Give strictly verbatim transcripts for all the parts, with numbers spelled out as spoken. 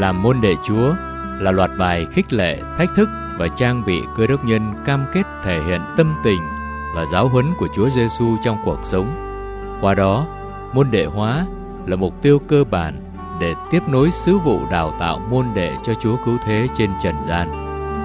Làm môn đệ Chúa là loạt bài khích lệ, thách thức và trang bị Cơ đốc nhân cam kết thể hiện tâm tình và giáo huấn của Chúa Giêsu trong cuộc sống. Qua đó, môn đệ hóa là mục tiêu cơ bản để tiếp nối sứ vụ đào tạo môn đệ cho Chúa Cứu Thế trên trần gian.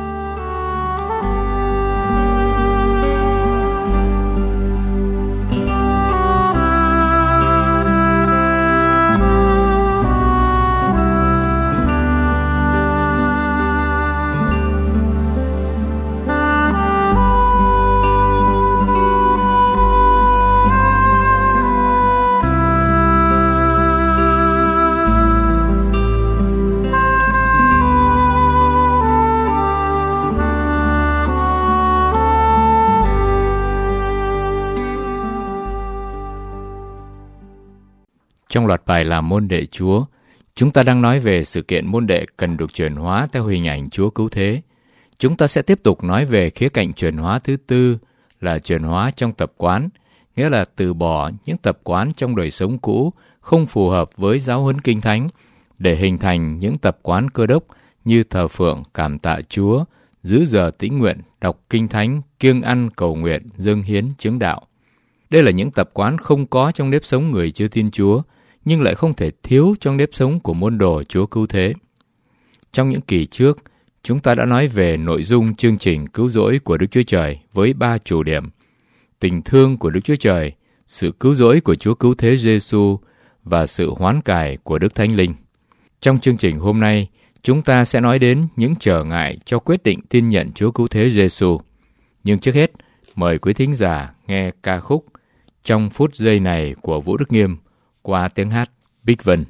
Trong loạt bài làm môn đệ Chúa, chúng ta đang nói về sự kiện môn đệ cần được chuyển hóa theo hình ảnh Chúa Cứu Thế. Chúng ta sẽ tiếp tục nói về khía cạnh chuyển hóa thứ tư là chuyển hóa trong tập quán, nghĩa là từ bỏ những tập quán trong đời sống cũ không phù hợp với giáo huấn Kinh Thánh để hình thành những tập quán Cơ đốc như thờ phượng, cảm tạ Chúa, giữ giờ tĩnh nguyện, đọc Kinh Thánh, kiêng ăn, cầu nguyện, dâng hiến, chứng đạo. Đây là những tập quán không có trong nếp sống người chưa tin Chúa, nhưng lại không thể thiếu trong nếp sống của môn đồ Chúa Cứu Thế. Trong những kỳ trước, chúng ta đã nói về nội dung chương trình cứu rỗi của Đức Chúa Trời với ba chủ điểm: tình thương của Đức Chúa Trời, sự cứu rỗi của Chúa Cứu Thế Giêsu và sự hoán cải của Đức Thánh Linh. Trong chương trình hôm nay, chúng ta sẽ nói đến những trở ngại cho quyết định tin nhận Chúa Cứu Thế Giêsu. Nhưng trước hết, mời quý thính giả nghe ca khúc Trong phút giây này của Vũ Đức Nghiêm qua tiếng hát Bích Vân.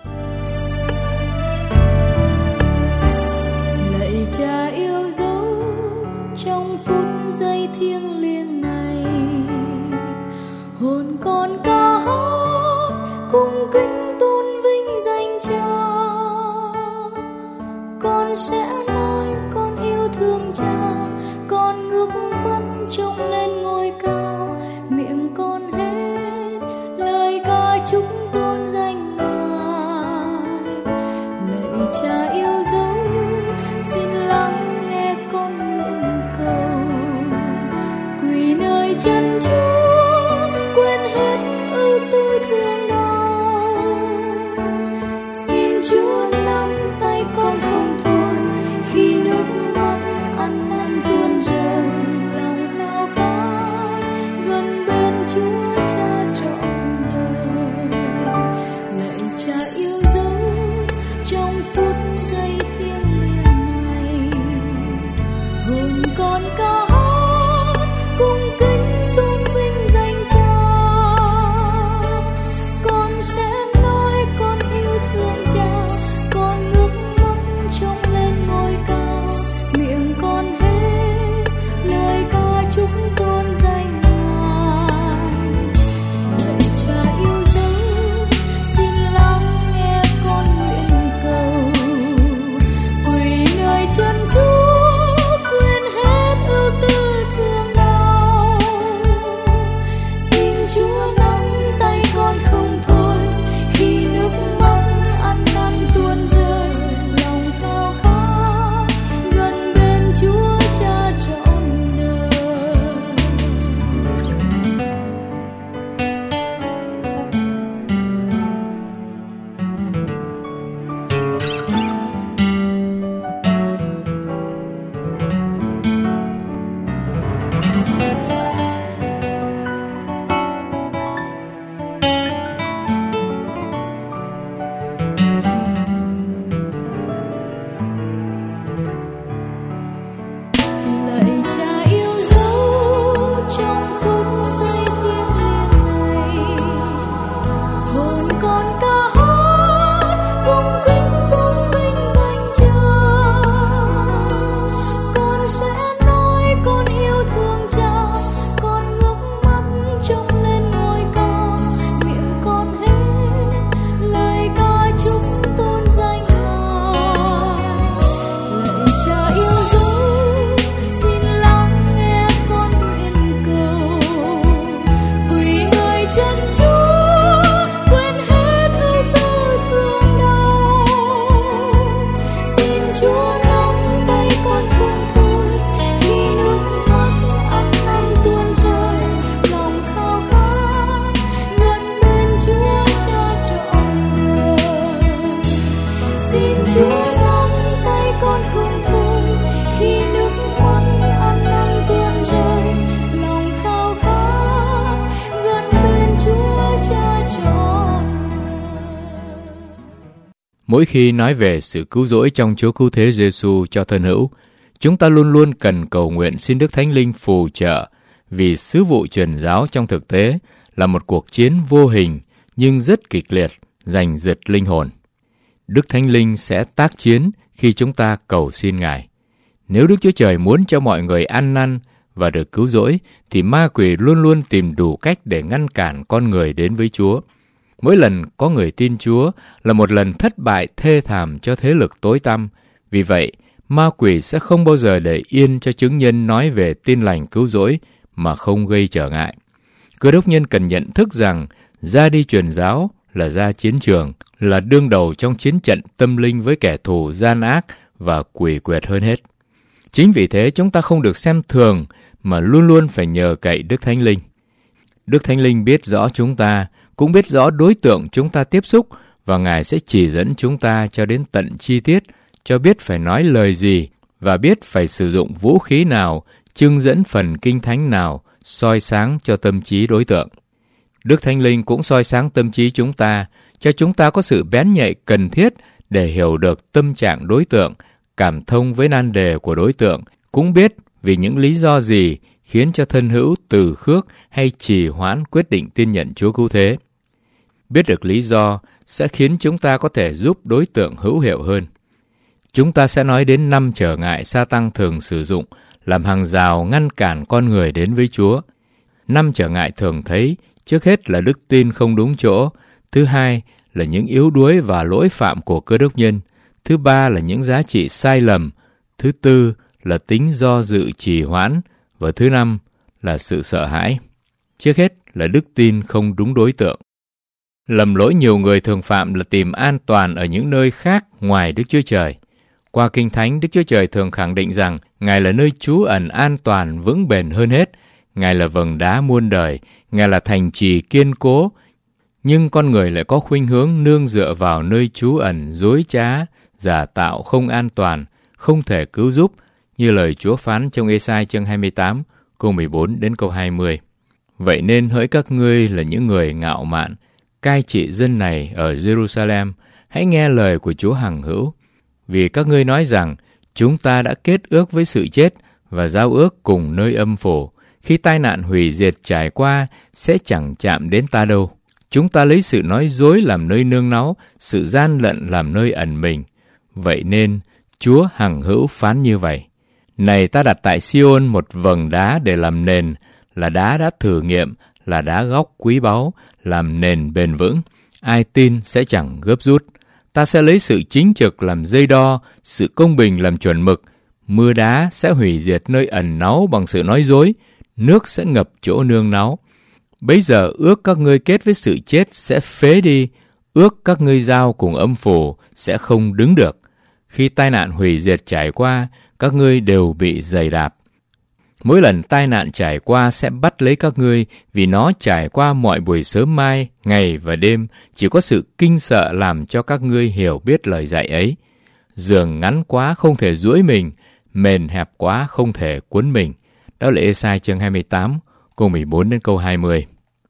Lạy Cha yêu dấu, trong phút giây thiêng liêng này, hồn con ca hát cung kính tôn vinh danh Cha. Con sẽ nói con yêu thương Cha, con ngước mắt trông lên ngôi cao, miệng con hết lời ca chúc tôn danh Ngài. Lạy Cha yêu dấu, xin lắng nghe con nguyện cầu, quỳ nơi chân Chúa quên hết ưu tư thương đau. Xin Chúa nắm tay con không thôi, khi nước mắt ăn năn tuôn rơi, lòng khao khát gần bên Chúa Cha trọn đời. Lạy Cha yêu dấu, trong phút giây thiêng liêng này, hồn con ca hát cung kính tôn vinh danh Cha. Con sẽ nói con yêu thương Cha, con ngước mắt trông lên ngôi cao, miệng con hết lời ca chúc tôn danh Ngài. Lạy Cha yêu dấu, xin lắng nghe con nguyện cầu, quỳ nơi chân Chúa quên hết ưu Chúa nắm tay con không thôi, khi nước mắt ăn năn tuôn rơi, lòng khao khát gần bên Chúa Cha trọn đời. Xin Chúa nắm tay con không thôi, khi nước mắt ăn năn tuôn rơi, lòng khao khát gần bên Chúa Cha trọn đời. Mỗi khi nói về sự cứu rỗi trong Chúa Cứu Thế Giêsu cho thân hữu, chúng ta luôn luôn cần cầu nguyện xin Đức Thánh Linh phù trợ, vì sứ vụ truyền giáo trong thực tế là một cuộc chiến vô hình nhưng rất kịch liệt, giành giật linh hồn. Đức Thánh Linh sẽ tác chiến khi chúng ta cầu xin Ngài. Nếu Đức Chúa Trời muốn cho mọi người ăn năn và được cứu rỗi, thì ma quỷ luôn luôn tìm đủ cách để ngăn cản con người đến với Chúa. Mỗi lần có người tin Chúa là một lần thất bại thê thảm cho thế lực tối tăm. Vì vậy, ma quỷ sẽ không bao giờ để yên cho chứng nhân nói về tin lành cứu rỗi mà không gây trở ngại. Cơ đốc nhân cần nhận thức rằng ra đi truyền giáo là ra chiến trường, là đương đầu trong chiến trận tâm linh với kẻ thù gian ác và quỷ quyệt hơn hết. Chính vì thế chúng ta không được xem thường mà luôn luôn phải nhờ cậy Đức Thánh Linh. Đức Thánh Linh biết rõ chúng ta, cũng biết rõ đối tượng chúng ta tiếp xúc, và Ngài sẽ chỉ dẫn chúng ta cho đến tận chi tiết, cho biết phải nói lời gì và biết phải sử dụng vũ khí nào, chưng dẫn phần kinh thánh nào, soi sáng cho tâm trí đối tượng. Đức Thánh Linh cũng soi sáng tâm trí chúng ta, cho chúng ta có sự bén nhạy cần thiết để hiểu được tâm trạng đối tượng, cảm thông với nan đề của đối tượng, cũng biết vì những lý do gì khiến cho thân hữu từ khước hay trì hoãn quyết định tin nhận Chúa Cứu Thế. Biết được lý do sẽ khiến chúng ta có thể giúp đối tượng hữu hiệu hơn. Chúng ta sẽ nói đến năm trở ngại Sa-tăng thường sử dụng làm hàng rào ngăn cản con người đến với Chúa. Năm trở ngại thường thấy, trước hết là đức tin không đúng chỗ, thứ hai là những yếu đuối và lỗi phạm của cơ đốc nhân, thứ ba là những giá trị sai lầm, thứ tư là tính do dự trì hoãn, và thứ năm là sự sợ hãi. Trước hết là đức tin không đúng đối tượng. Lầm lỗi nhiều người thường phạm là tìm an toàn ở những nơi khác ngoài Đức Chúa Trời. Qua Kinh Thánh, Đức Chúa Trời thường khẳng định rằng Ngài là nơi trú ẩn an toàn vững bền hơn hết. Ngài là vầng đá muôn đời, Ngài là thành trì kiên cố. Nhưng con người lại có khuynh hướng nương dựa vào nơi trú ẩn dối trá, giả tạo, không an toàn, không thể cứu giúp, như lời Chúa phán trong Ê-sai chương hai mươi tám, câu mười bốn đến câu hai mươi. Vậy nên hỡi các ngươi là những người ngạo mạn, cai trị dân này ở Jerusalem, hãy nghe lời của Chúa hằng hữu. Vì các ngươi nói rằng, chúng ta đã kết ước với sự chết và giao ước cùng nơi âm phủ. Khi tai nạn hủy diệt trải qua, sẽ chẳng chạm đến ta đâu. Chúng ta lấy sự nói dối làm nơi nương náu, sự gian lận làm nơi ẩn mình. Vậy nên, Chúa hằng hữu phán như vậy. Này, ta đặt tại Sion một vầng đá để làm nền, là đá đã thử nghiệm, là đá góc quý báu, làm nền bền vững. Ai tin sẽ chẳng gấp rút. Ta sẽ lấy sự chính trực làm dây đo, sự công bình làm chuẩn mực. Mưa đá sẽ hủy diệt nơi ẩn náu bằng sự nói dối, nước sẽ ngập chỗ nương náu. Bấy giờ ước các ngươi kết với sự chết sẽ phế đi, ước các ngươi giao cùng âm phủ sẽ không đứng được. Khi tai nạn hủy diệt trải qua, các ngươi đều bị giày đạp. Mỗi lần tai nạn trải qua sẽ bắt lấy các ngươi, vì nó trải qua mọi buổi sớm mai, ngày và đêm, chỉ có sự kinh sợ làm cho các ngươi hiểu biết lời dạy ấy. Giường ngắn quá không thể duỗi mình, mền hẹp quá không thể cuốn mình. Đó là Ê-sai chương hai mươi tám, câu mười bốn đến câu hai mươi.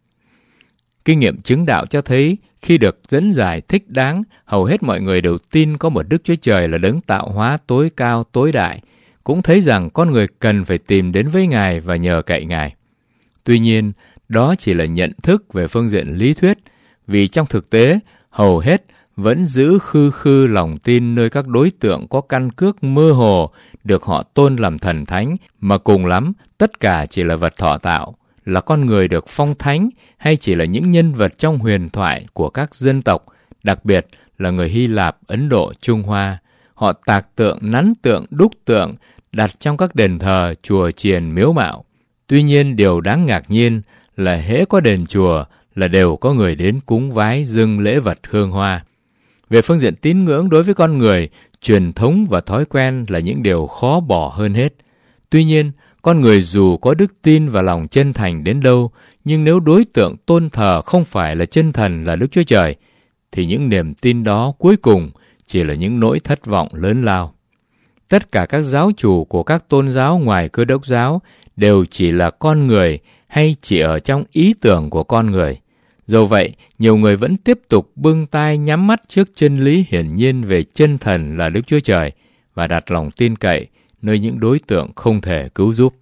Kinh nghiệm chứng đạo cho thấy, khi được dẫn giải thích đáng, hầu hết mọi người đều tin có một Đức Chúa Trời là đấng tạo hóa tối cao tối đại, cũng thấy rằng con người cần phải tìm đến với Ngài và nhờ cậy Ngài. Tuy nhiên, đó chỉ là nhận thức về phương diện lý thuyết, vì trong thực tế, hầu hết vẫn giữ khư khư lòng tin nơi các đối tượng có căn cước mơ hồ, được họ tôn làm thần thánh, mà cùng lắm tất cả chỉ là vật thọ tạo, là con người được phong thánh, hay chỉ là những nhân vật trong huyền thoại của các dân tộc, đặc biệt là người Hy Lạp, Ấn Độ, Trung Hoa. Họ tạc tượng, nắn tượng, đúc tượng, đặt trong các đền thờ, chùa chiền, miếu mạo. Tuy nhiên, điều đáng ngạc nhiên là hễ có đền chùa là đều có người đến cúng vái dâng lễ vật hương hoa. Về phương diện tín ngưỡng đối với con người, Truyền thống và thói quen là những điều khó bỏ hơn hết. Tuy nhiên, con người dù có đức tin và lòng chân thành đến đâu, nhưng nếu đối tượng tôn thờ không phải là chân thần là Đức Chúa Trời, thì những niềm tin đó cuối cùng chỉ là những nỗi thất vọng lớn lao. Tất cả các giáo chủ của các tôn giáo ngoài Cơ Đốc giáo đều chỉ là con người hay chỉ ở trong ý tưởng của con người. Dẫu vậy, nhiều người vẫn tiếp tục bưng tai nhắm mắt trước chân lý hiển nhiên về chân thần là Đức Chúa Trời và đặt lòng tin cậy nơi những đối tượng không thể cứu giúp.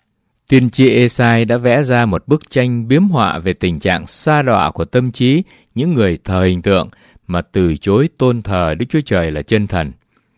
Tiên tri Ê-sai đã vẽ ra một bức tranh biếm họa về tình trạng sa đọa của tâm trí những người thờ hình tượng mà từ chối tôn thờ Đức Chúa Trời là chân thần.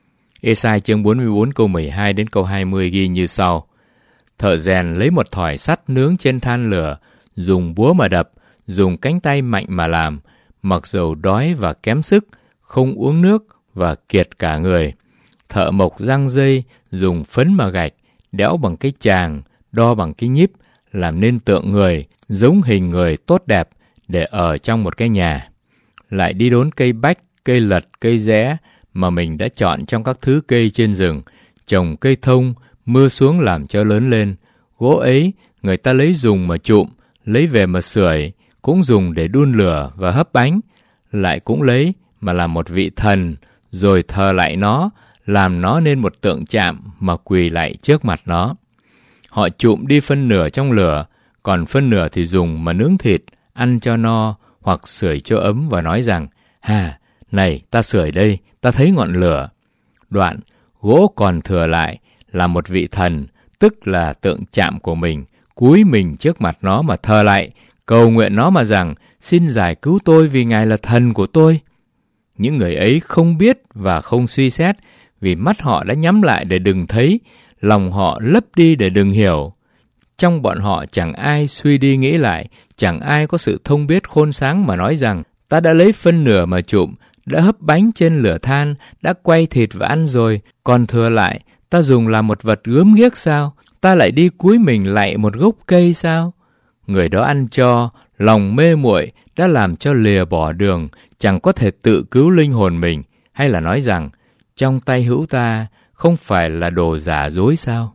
Ê-sai chương bốn mươi bốn câu mười hai đến câu hai mươi ghi như sau: Thợ rèn lấy một thỏi sắt nướng trên than lửa, dùng búa mà đập, dùng cánh tay mạnh mà làm, mặc dầu đói và kém sức, không uống nước và kiệt cả người. Thợ mộc răng dây, dùng phấn mà gạch, đẽo bằng cái chàng, đo bằng cái nhíp, làm nên tượng người, giống hình người tốt đẹp để ở trong một cái nhà. Lại đi đốn cây bách, cây lật, cây rẽ mà mình đã chọn trong các thứ cây trên rừng, trồng cây thông, mưa xuống làm cho lớn lên. Gỗ ấy người ta lấy dùng mà trụm, lấy về mà sưởi, cũng dùng để đun lửa và hấp bánh, lại cũng lấy mà làm một vị thần, rồi thờ lại nó, làm nó nên một tượng chạm mà quỳ lại trước mặt nó. Họ trụm đi phân nửa trong lửa, còn phân nửa thì dùng mà nướng thịt, ăn cho no, hoặc sưởi cho ấm và nói rằng: Hà, này, ta sưởi đây, ta thấy ngọn lửa. Đoạn, gỗ còn thừa lại là một vị thần, tức là tượng chạm của mình, cúi mình trước mặt nó mà thờ lại, cầu nguyện nó mà rằng: Xin giải cứu tôi vì Ngài là thần của tôi. Những người ấy không biết và không suy xét, vì mắt họ đã nhắm lại để đừng thấy, lòng họ lấp đi để đừng hiểu. Trong bọn họ chẳng ai suy đi nghĩ lại, chẳng ai có sự thông biết khôn sáng mà nói rằng: Ta đã lấy phân nửa mà trụm, đã hấp bánh trên lửa than, đã quay thịt và ăn rồi, còn thừa lại, ta dùng làm một vật gớm ghiếc sao? Ta lại đi cúi mình lạy một gốc cây sao? Người đó ăn cho, lòng mê muội đã làm cho lìa bỏ đường, chẳng có thể tự cứu linh hồn mình, hay là nói rằng: Trong tay hữu ta không phải là đồ giả dối sao?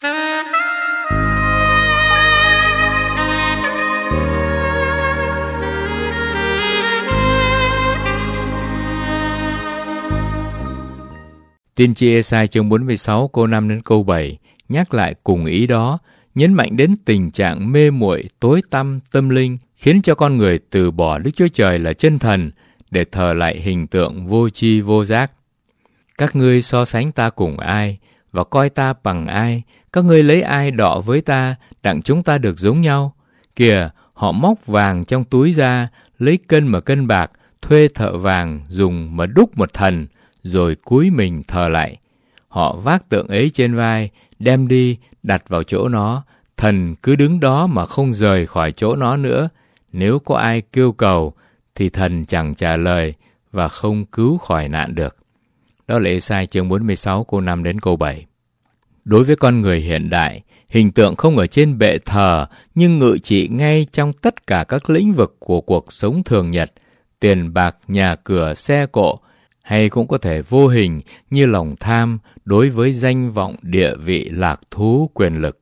Tiên tri Ê-sai chương bốn mươi sáu câu năm đến câu bảy nhắc lại cùng ý đó, nhấn mạnh đến tình trạng mê muội tối tăm tâm linh, khiến cho con người từ bỏ Đức Chúa Trời là chân thần để thờ lại hình tượng vô tri vô giác. Các ngươi so sánh ta cùng ai, và coi ta bằng ai? Các ngươi lấy ai đọ với ta, đặng chúng ta được giống nhau? Kìa, họ móc vàng trong túi ra, lấy cân mà cân bạc, thuê thợ vàng dùng mà đúc một thần, rồi cúi mình thờ lại. Họ vác tượng ấy trên vai, đem đi, đặt vào chỗ nó. Thần cứ đứng đó mà không rời khỏi chỗ nó nữa. Nếu có ai kêu cầu, thì thần chẳng trả lời và không cứu khỏi nạn được. Đó là Ê-sai chương bốn mươi sáu câu năm đến câu bảy. Đối với con người hiện đại, hình tượng không ở trên bệ thờ, nhưng ngự trị ngay trong tất cả các lĩnh vực của cuộc sống thường nhật, tiền bạc, nhà cửa, xe cộ, hay cũng có thể vô hình như lòng tham đối với danh vọng, địa vị, lạc thú, quyền lực.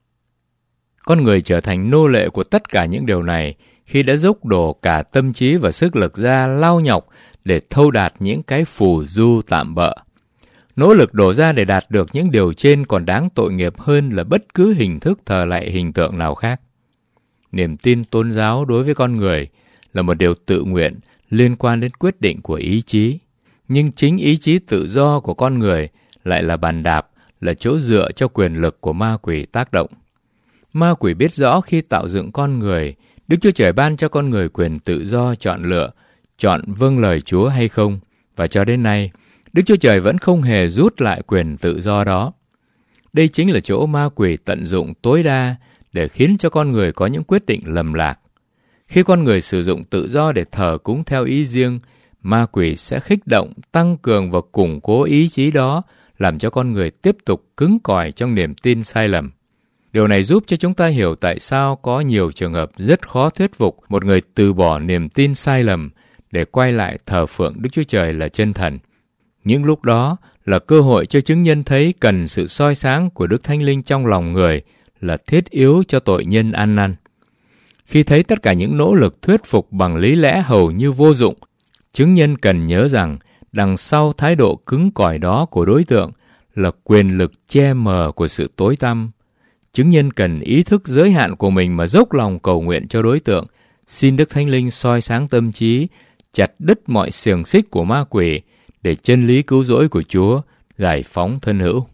Con người trở thành nô lệ của tất cả những điều này khi đã dốc đổ cả tâm trí và sức lực ra lao nhọc để thâu đạt những cái phù du tạm bợ. Nỗ lực đổ ra để đạt được những điều trên còn đáng tội nghiệp hơn là bất cứ hình thức thờ lạy hình tượng nào khác. Niềm tin tôn giáo đối với con người là một điều tự nguyện liên quan đến quyết định của ý chí. Nhưng chính ý chí tự do của con người lại là bàn đạp, là chỗ dựa cho quyền lực của ma quỷ tác động. Ma quỷ biết rõ khi tạo dựng con người, Đức Chúa Trời ban cho con người quyền tự do chọn lựa, chọn vâng lời Chúa hay không, và cho đến nay, Đức Chúa Trời vẫn không hề rút lại quyền tự do đó. Đây chính là chỗ ma quỷ tận dụng tối đa để khiến cho con người có những quyết định lầm lạc. Khi con người sử dụng tự do để thờ cúng theo ý riêng, ma quỷ sẽ khích động, tăng cường và củng cố ý chí đó, làm cho con người tiếp tục cứng cỏi trong niềm tin sai lầm. Điều này giúp cho chúng ta hiểu tại sao có nhiều trường hợp rất khó thuyết phục một người từ bỏ niềm tin sai lầm để quay lại thờ phượng Đức Chúa Trời là chân thần. Những lúc đó là cơ hội cho chứng nhân thấy cần sự soi sáng của Đức Thánh Linh trong lòng người là thiết yếu cho tội nhân ăn năn. Khi thấy tất cả những nỗ lực thuyết phục bằng lý lẽ hầu như vô dụng, chứng nhân cần nhớ rằng đằng sau thái độ cứng cỏi đó của đối tượng là quyền lực che mờ của sự tối tăm. Chứng nhân cần ý thức giới hạn của mình mà dốc lòng cầu nguyện cho đối tượng, xin Đức Thánh Linh soi sáng tâm trí, chặt đứt mọi xiềng xích của ma quỷ để chân lý cứu rỗi của Chúa giải phóng thân hữu.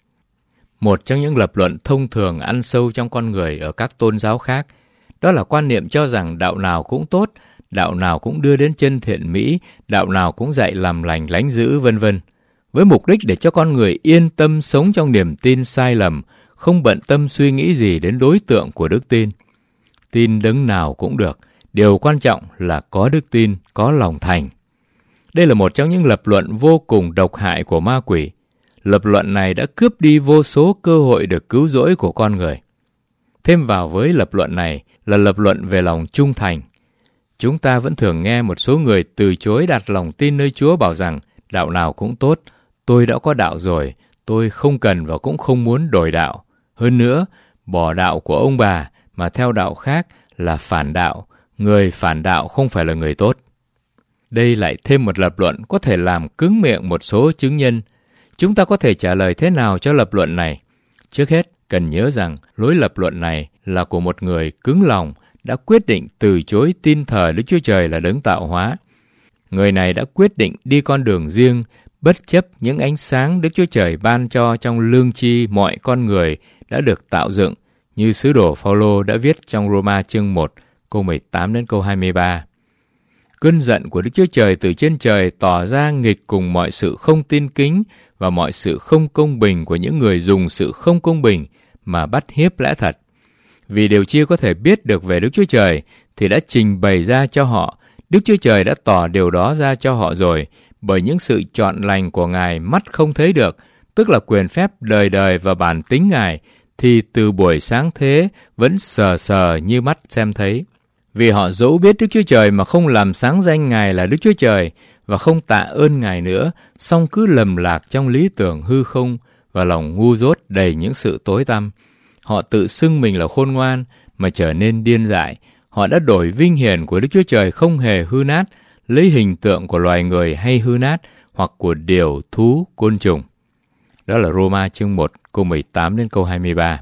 Một trong những lập luận thông thường ăn sâu trong con người ở các tôn giáo khác, đó là quan niệm cho rằng đạo nào cũng tốt, đạo nào cũng đưa đến chân thiện mỹ, đạo nào cũng dạy làm lành lánh dữ, vân vân, với mục đích để cho con người yên tâm sống trong niềm tin sai lầm, không bận tâm suy nghĩ gì đến đối tượng của đức tin. Tin đấng nào cũng được, điều quan trọng là có đức tin, có lòng thành. Đây là một trong những lập luận vô cùng độc hại của ma quỷ. Lập luận này đã cướp đi vô số cơ hội được cứu rỗi của con người. Thêm vào với lập luận này là lập luận về lòng trung thành. Chúng ta vẫn thường nghe một số người từ chối đặt lòng tin nơi Chúa bảo rằng đạo nào cũng tốt, tôi đã có đạo rồi, tôi không cần và cũng không muốn đổi đạo. Hơn nữa, bỏ đạo của ông bà mà theo đạo khác là phản đạo, người phản đạo không phải là người tốt. Đây lại thêm một lập luận có thể làm cứng miệng một số chứng nhân. Chúng ta có thể trả lời thế nào cho lập luận này? Trước hết, cần nhớ rằng lối lập luận này là của một người cứng lòng đã quyết định từ chối tin thờ Đức Chúa Trời là đấng tạo hóa. Người này đã quyết định đi con đường riêng, bất chấp những ánh sáng Đức Chúa Trời ban cho trong lương tri mọi con người đã được tạo dựng, như sứ đồ Phao-lô đã viết trong Roma chương một, câu mười tám đến câu hai mươi ba. Cơn giận của Đức Chúa Trời từ trên trời tỏ ra nghịch cùng mọi sự không tin kính và mọi sự không công bình của những người dùng sự không công bình mà bắt hiếp lẽ thật. Vì điều chưa có thể biết được về Đức Chúa Trời thì đã trình bày ra cho họ. Đức Chúa Trời đã tỏ điều đó ra cho họ rồi, bởi những sự chọn lành của Ngài mắt không thấy được, tức là quyền phép đời đời và bản tính Ngài, thì từ buổi sáng thế vẫn sờ sờ như mắt xem thấy. Vì họ dẫu biết Đức Chúa Trời mà không làm sáng danh Ngài là Đức Chúa Trời và không tạ ơn Ngài nữa, song cứ lầm lạc trong lý tưởng hư không và lòng ngu dốt đầy những sự tối tăm. Họ tự xưng mình là khôn ngoan mà trở nên điên dại. Họ đã đổi vinh hiển của Đức Chúa Trời không hề hư nát, lấy hình tượng của loài người hay hư nát hoặc của điều, thú, côn trùng. Đó là Roma chương một, câu mười tám đến câu hai mươi ba.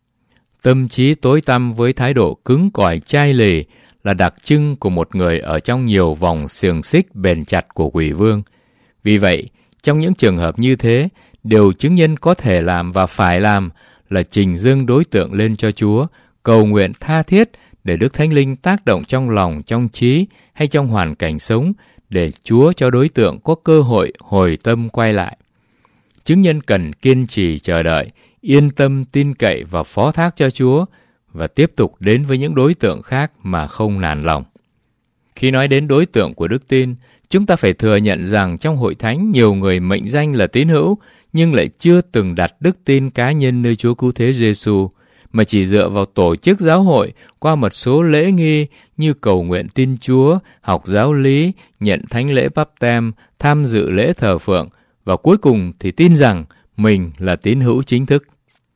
Tâm trí tối tăm với thái độ cứng cỏi chai lì là đặc trưng của một người ở trong nhiều vòng xiềng xích bền chặt của quỷ vương. Vì vậy, trong những trường hợp như thế, điều chứng nhân có thể làm và phải làm là trình dâng đối tượng lên cho Chúa, cầu nguyện tha thiết để Đức Thánh Linh tác động trong lòng, trong trí hay trong hoàn cảnh sống để Chúa cho đối tượng có cơ hội hồi tâm quay lại. Chứng nhân cần kiên trì chờ đợi, yên tâm tin cậy và phó thác cho Chúa và tiếp tục đến với những đối tượng khác mà không nản lòng. Khi nói đến đối tượng của đức tin, chúng ta phải thừa nhận rằng trong hội thánh nhiều người mệnh danh là tín hữu nhưng lại chưa từng đặt đức tin cá nhân nơi Chúa Cứu Thế Giêsu, mà chỉ dựa vào tổ chức giáo hội qua một số lễ nghi như cầu nguyện tin Chúa, học giáo lý, nhận thánh lễ báp têm, tham dự lễ thờ phượng và cuối cùng thì tin rằng mình là tín hữu chính thức.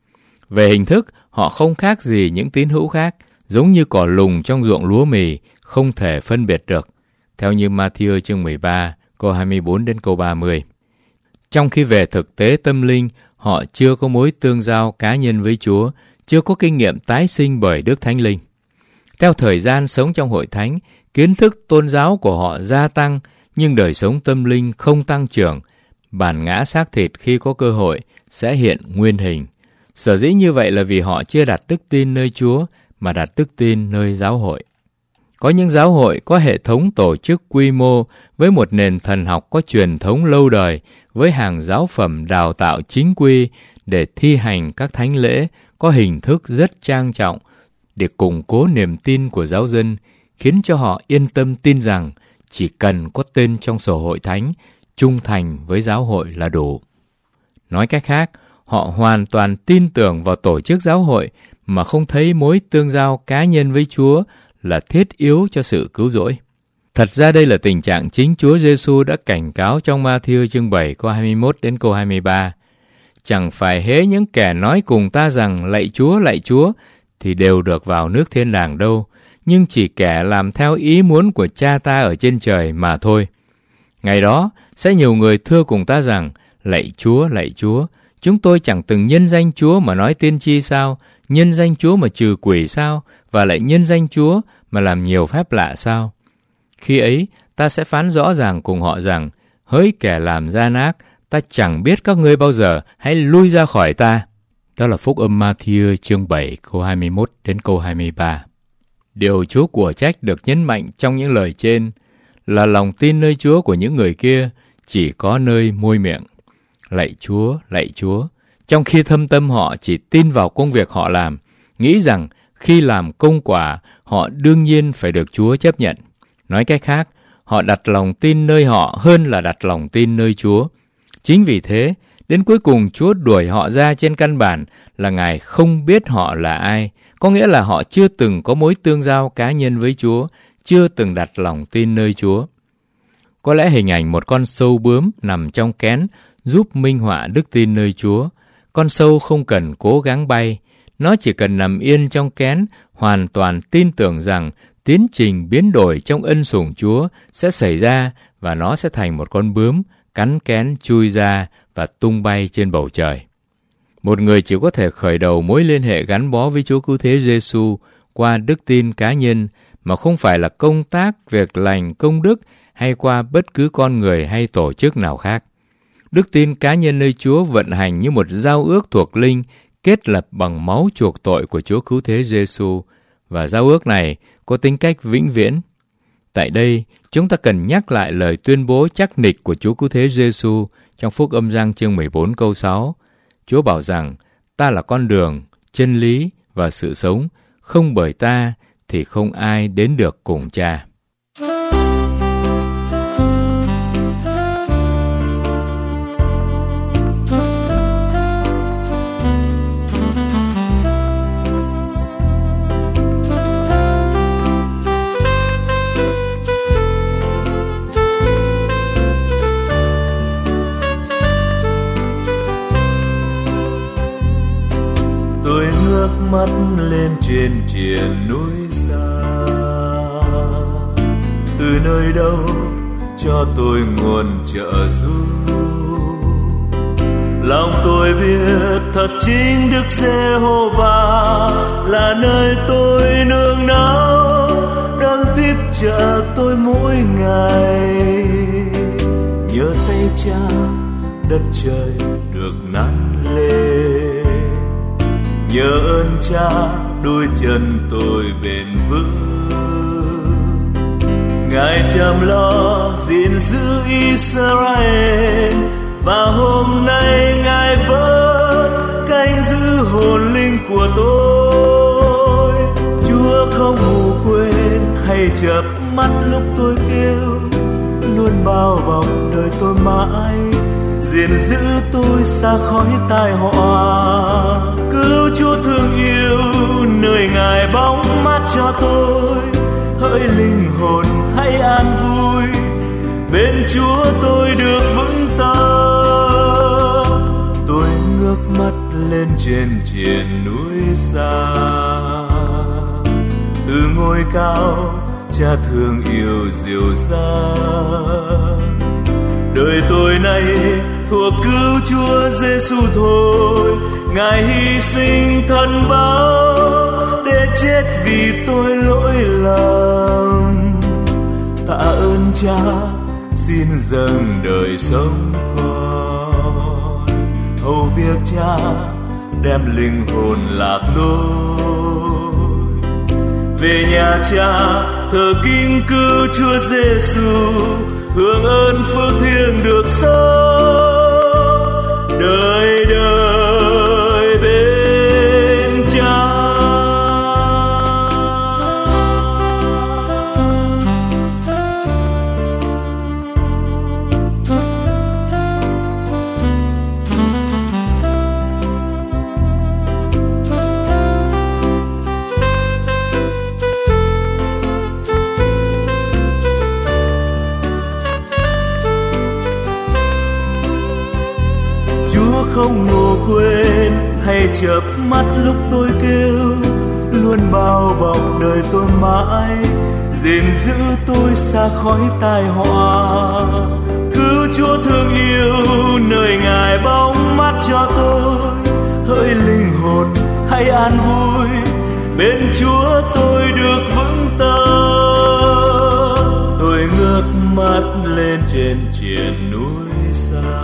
Về hình thức, họ không khác gì những tín hữu khác, giống như cỏ lùng trong ruộng lúa mì, không thể phân biệt được, theo như Ma-thi-ơ chương mười ba, câu hai mươi bốn đến câu ba mươi. Trong khi về thực tế tâm linh, họ chưa có mối tương giao cá nhân với Chúa, chưa có kinh nghiệm tái sinh bởi Đức Thánh Linh. Theo thời gian sống trong hội thánh, kiến thức tôn giáo của họ gia tăng, nhưng đời sống tâm linh không tăng trưởng. Bản ngã xác thịt khi có cơ hội sẽ hiện nguyên hình. Sở dĩ như vậy là vì họ chưa đặt đức tin nơi Chúa, mà đặt đức tin nơi giáo hội. Có những giáo hội có hệ thống tổ chức quy mô, với một nền thần học có truyền thống lâu đời, với hàng giáo phẩm đào tạo chính quy để thi hành các thánh lễ có hình thức rất trang trọng để củng cố niềm tin của giáo dân, khiến cho họ yên tâm tin rằng chỉ cần có tên trong sổ hội thánh, trung thành với giáo hội là đủ. Nói cách khác, họ hoàn toàn tin tưởng vào tổ chức giáo hội mà không thấy mối tương giao cá nhân với Chúa là thiết yếu cho sự cứu rỗi. Thật ra đây là tình trạng chính Chúa Giêsu đã cảnh cáo trong Ma-thi-ơ chương bảy câu hai mươi mốt đến câu hai mươi ba. Chẳng phải hễ những kẻ nói cùng ta rằng lạy Chúa, lạy Chúa thì đều được vào nước thiên đàng đâu, nhưng chỉ kẻ làm theo ý muốn của Cha ta ở trên trời mà thôi. Ngày đó sẽ nhiều người thưa cùng ta rằng lạy Chúa, lạy Chúa, chúng tôi chẳng từng nhân danh Chúa mà nói tiên tri sao, nhân danh Chúa mà trừ quỷ sao, và lại nhân danh Chúa mà làm nhiều phép lạ sao? Khi ấy ta sẽ phán rõ ràng cùng họ rằng hỡi kẻ làm gian ác, ta chẳng biết các ngươi bao giờ, hãy lui ra khỏi ta. Đó là phúc âm Ma-thi-ơ chương bảy câu hai mươi mốt đến câu hai mươi ba. Điều Chúa của trách được nhấn mạnh trong những lời trên là lòng tin nơi Chúa của những người kia chỉ có nơi môi miệng. Lạy Chúa, lạy Chúa, trong khi thâm tâm họ chỉ tin vào công việc họ làm, nghĩ rằng khi làm công quả, họ đương nhiên phải được Chúa chấp nhận. Nói cách khác, họ đặt lòng tin nơi họ hơn là đặt lòng tin nơi Chúa. Chính vì thế, đến cuối cùng Chúa đuổi họ ra trên căn bản là Ngài không biết họ là ai, có nghĩa là họ chưa từng có mối tương giao cá nhân với Chúa, chưa từng đặt lòng tin nơi Chúa. Có lẽ hình ảnh một con sâu bướm nằm trong kén giúp minh họa đức tin nơi Chúa. Con sâu không cần cố gắng bay, nó chỉ cần nằm yên trong kén, hoàn toàn tin tưởng rằng tiến trình biến đổi trong ân sủng Chúa sẽ xảy ra và nó sẽ thành một con bướm, cắn kén chui ra và tung bay trên bầu trời. Một người chỉ có thể khởi đầu mối liên hệ gắn bó với Chúa Cứu Thế Giêsu qua đức tin cá nhân mà không phải là công tác, việc lành, công đức hay qua bất cứ con người hay tổ chức nào khác. Đức tin cá nhân nơi Chúa vận hành như một giao ước thuộc linh kết lập bằng máu chuộc tội của Chúa Cứu Thế Giêsu, và giao ước này có tính cách vĩnh viễn. Tại đây, chúng ta cần nhắc lại lời tuyên bố chắc nịch của Chúa Cứu Thế Giêsu trong Phúc Âm Giăng chương mười bốn câu sáu. Chúa bảo rằng, ta là con đường, chân lý và sự sống, không bởi ta thì không ai đến được cùng Cha. Mắt lên trên triền núi xa, từ nơi đâu cho tôi nguồn trợ giúp. Lòng tôi biết thật chính Đức Giê-hô-va là nơi tôi nương náu, đang tiếp trợ tôi mỗi ngày. Nhớ tay Cha, đất trời được nắn lên, nhớ ơn Cha đôi chân tôi bền vững. Ngài chăm lo gìn giữ Israel, và hôm nay Ngài vẫn canh giữ hồn linh của tôi. Chúa không ngủ quên hay chợp mắt lúc tôi kêu, luôn bao bọc đời tôi mãi, gìn giữ tôi xa khỏi tai họa. Cứu Chúa thương yêu nơi Ngài bóng mát cho tôi, hỡi linh hồn hãy an vui, bên Chúa tôi được vững tâm. Tôi ngước mắt lên trên triền núi xa, từ ngôi cao Cha thương yêu dìu dàng. Đời tôi này thuộc cứu Chúa Giêsu thôi, Ngài hy sinh thân báo để chết vì tôi lỗi lầm. Tạ ơn Cha xin dâng đời sống con, hầu việc Cha đem linh hồn lạc lối. Về nhà Cha thờ kính cứu Chúa Giêsu, hưởng ơn phước thiêng được sống đời đời bên Cha. không ngủ quên hay chợp mắt lúc tôi kêu, luôn bao bọc đời tôi mãi, gìn giữ tôi xa khói tai họa. Cứu Chúa thương yêu nơi Ngài bóng mắt cho tôi, hỡi linh hồn hãy an vui, bên Chúa tôi được vững tâm. Tôi ngước mắt lên trên triền núi xa,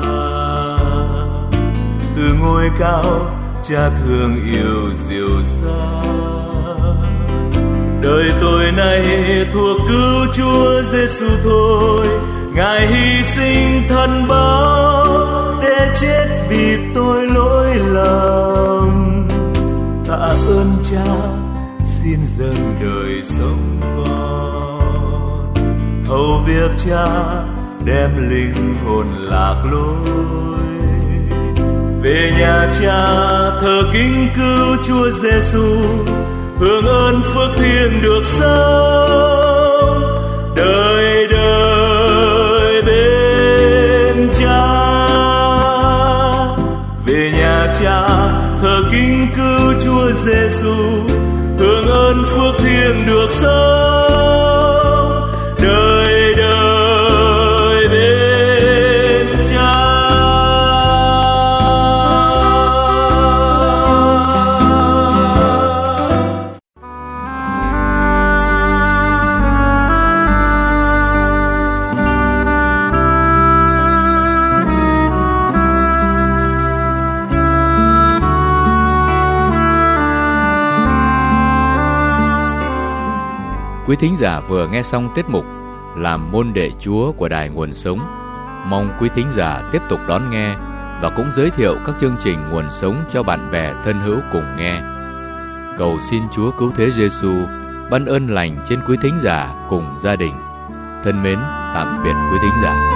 từ ngôi cao Cha thương yêu dịu dàng. Đời tôi nay thuộc cứu Chúa Giêsu thôi, Ngài hy sinh thân báo để chết vì tôi lỗi lầm. Tạ ơn Cha xin dâng đời sống con, hầu việc Cha đem linh hồn lạc lối. Về nhà Cha thờ kính cứu Chúa Giêsu, hưởng ơn phước thiêng được sống đời đời bên Cha. Về nhà Cha thờ kính cứu Chúa Giêsu, hưởng ơn phước thiêng được sống đời đời bên Cha. Quý thính giả vừa nghe xong tiết mục Làm môn đệ Chúa của Đài Nguồn Sống. Mong quý thính giả tiếp tục đón nghe và cũng giới thiệu các chương trình Nguồn Sống cho bạn bè thân hữu cùng nghe. Cầu xin Chúa Cứu Thế Giêsu ban ơn lành trên quý thính giả cùng gia đình. Thân mến, tạm biệt quý thính giả.